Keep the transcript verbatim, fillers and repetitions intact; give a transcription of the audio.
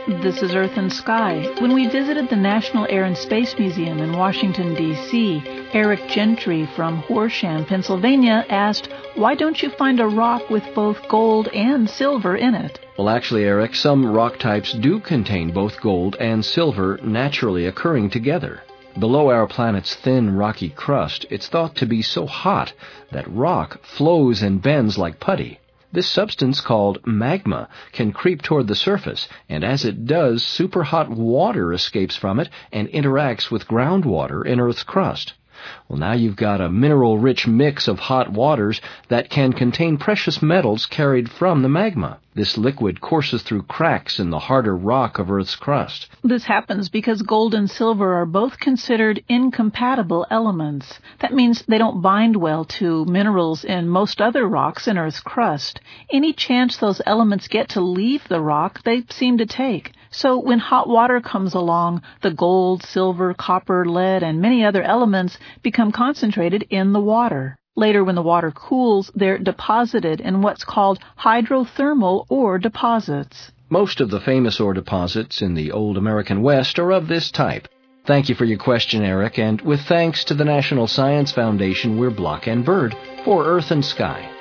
This is Earth and Sky. When we visited the National Air and Space Museum in Washington, D C, Eric Gentry from Horsham, Pennsylvania asked, why don't you find a rock with both gold and silver in it? Well, actually, Eric, some rock types do contain both gold and silver naturally occurring together. Below our planet's thin, rocky crust, it's thought to be so hot that rock flows and bends like putty. This substance, called magma, can creep toward the surface, and as it does, superhot water escapes from it and interacts with groundwater in Earth's crust. Well, now you've got a mineral-rich mix of hot waters that can contain precious metals carried from the magma. This liquid courses through cracks in the harder rock of Earth's crust. This happens because gold and silver are both considered incompatible elements. That means they don't bind well to minerals in most other rocks in Earth's crust. Any chance those elements get to leave the rock, they seem to take. So when hot water comes along, the gold, silver, copper, lead, and many other elements become concentrated in the water. Later, when the water cools, they're deposited in what's called hydrothermal ore deposits. Most of the famous ore deposits in the old American West are of this type. Thank you for your question, Eric, and with thanks to the National Science Foundation, we're Block and Bird for Earth and Sky.